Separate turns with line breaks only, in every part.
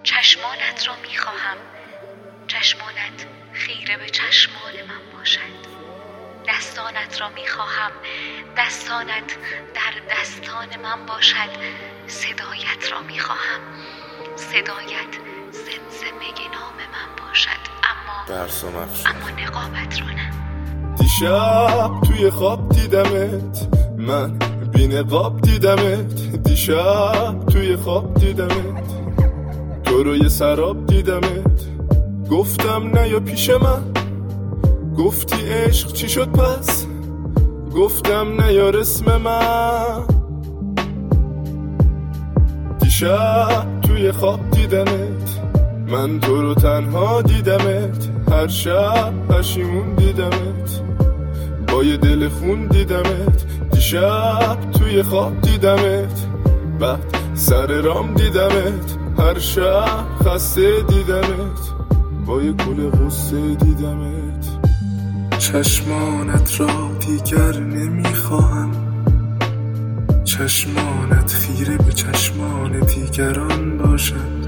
چشمانت را میخواهم، چشمانت خیره به چشمان من باشد. دستانت را میخواهم، دستانت در دستان من باشد. صدایت را میخواهم، صدایت زمزمه نام من باشد. اما نقابت را نه.
دیشب توی خواب دیدمت، من بی نقاب دیدمت. دیشب توی خواب دیدمت، تو روی سراب دیدمت. گفتم نه یا پیش من، گفتی عشق چی شد پس؟ گفتم نه یا رسم من. دیشب توی خواب دیدمت، من تو رو تنها دیدمت. هر شب پشیمون دیدمت، با یه دل خون دیدمت. دیشب توی خواب دیدمت، بعد سر رام دیدمت. هر شب خسته دیدمت، با یه کل غصه دیدمت. چشمانت را دیگر نمیخواهم، چشمانت خیره به چشمان دیگران باشد.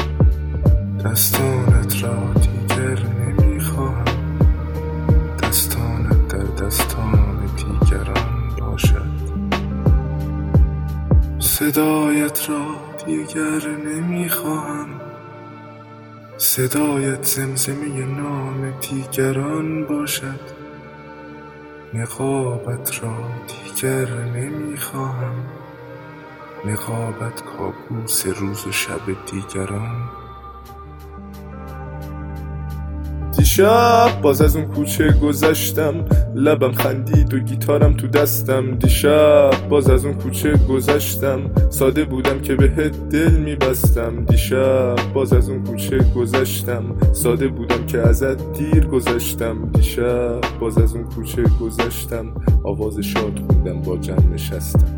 دستانت را دیگر نمیخواهم، دستانت در دستان دیگران باشد. صدایت را دیگر نمیخواهم، صدایت زمزمه نام دیگران باشد. نقابت را دیگر نمیخواهم، نقابت کابوس روز و شب دیگران. دیشب باز از اون کوچه گذشتم، لبم خندید و گیتارم تو دستم. دیشب باز از اون کوچه گذشتم، ساده بودم که بهت دل میبستم. دیشب باز از اون کوچه گذشتم، ساده بودم که ازت دیر گذشتم. دیشب باز از اون کوچه گذشتم، آواز شاد خوندم با جمع نشستم.